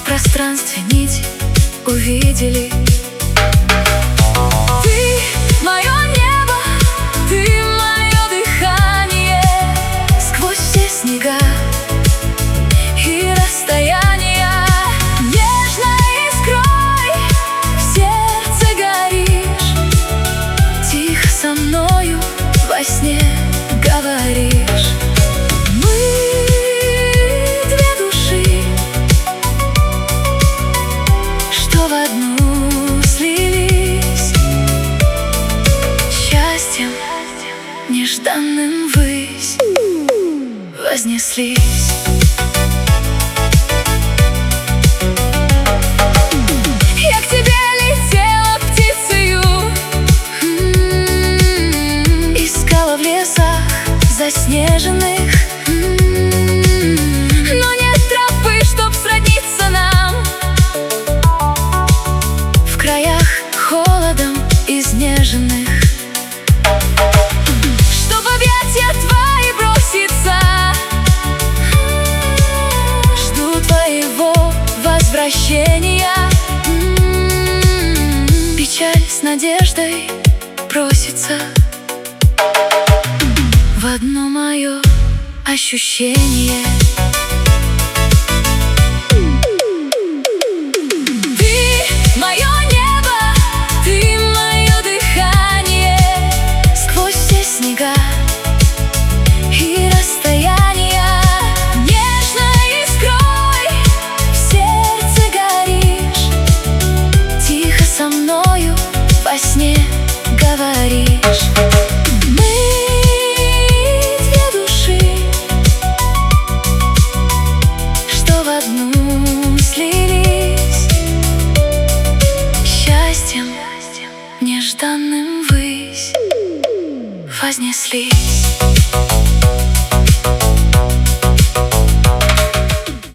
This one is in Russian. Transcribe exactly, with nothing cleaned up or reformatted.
в пространстве нити увидели. Ты мое небо, ты мое дыхание, сквозь все снега и расстояния. Нежной искрой в сердце горишь, тихо со мною во сне говоришь. Мы две души, что в одну слились, счастьем нежданным ввысь вознеслись. Я к тебе летела птицею, м-м-м, искала в лесах заснеженных, м-м-м, но нет тропы, чтоб сродниться нам в краях холодом изнеженных. Чтоб в объятия твои броситься, жду твоего возвращения. М-м-м, печаль с надеждой просится в одно мое ощущение. Ты мое небо, ты мое дыхание, сквозь все снега и расстояния. Нежной искрой в сердце горишь, тихо со мною во сне говоришь. Нежданным ввысь вознеслись.